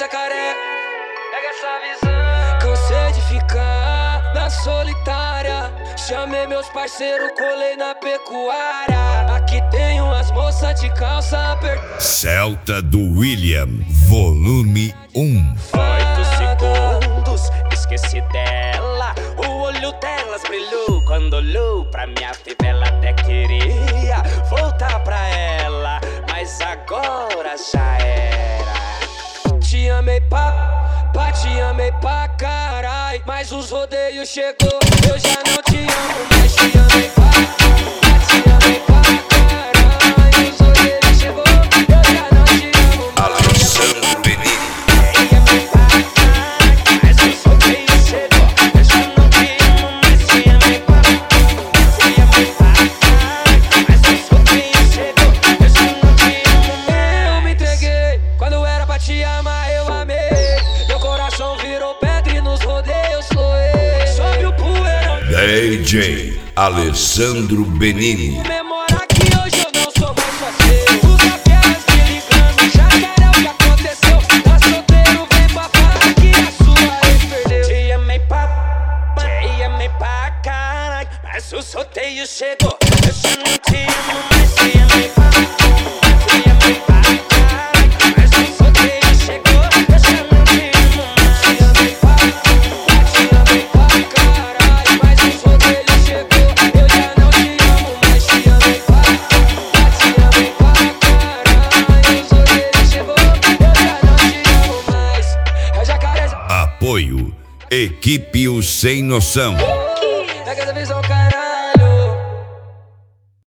jacaré, pega essa visão. Cansei de ficar na solitária, chamei meus parceiros, colei na pecuária. Aqui tem umas moças de calça apertada. Celta do William, volume 1. 8 segundos, esqueci dela. O olho delas brilhou quando olhou pra minha fivela. Até queria voltar pra ela, mas agora já era. Te amei te amei pra carai, mas os rodeios chegou, eu já não te amo mais. Te amei te amei pra carai, os rodeios chegou, eu já não te amo mais. Alessandro Benini. Te amei mas os rodeios chegou, eu já não te amo mais. Te amei mas os rodeios chegou, eu já não te amo mais. Eu me entreguei, quando era pra te amar eu amei. Meu coração virou pedra e nos rodeios floei. Sobe o poeirão DJ Alessandro Benini. comemora que hoje eu não sou mais só seu. Os aquelas me ligando, já era o que aconteceu. Tá solteiro, vem pra fora que a sua ex perdeu. Te amei pra caralho, mas o sorteio chegou, eu já não te amo mais. Te amei pra caralho, mas o sorteio chegou, eu já não te amo mais. Te amei pra caralho, mas os rodeios chegou, eu já não te amo mais. Te amei pra caralho, os rodeios chegou, eu já não te amo mais. É jacaré. Apoio Equipe O Sem Noção. Pega essa visão, cara.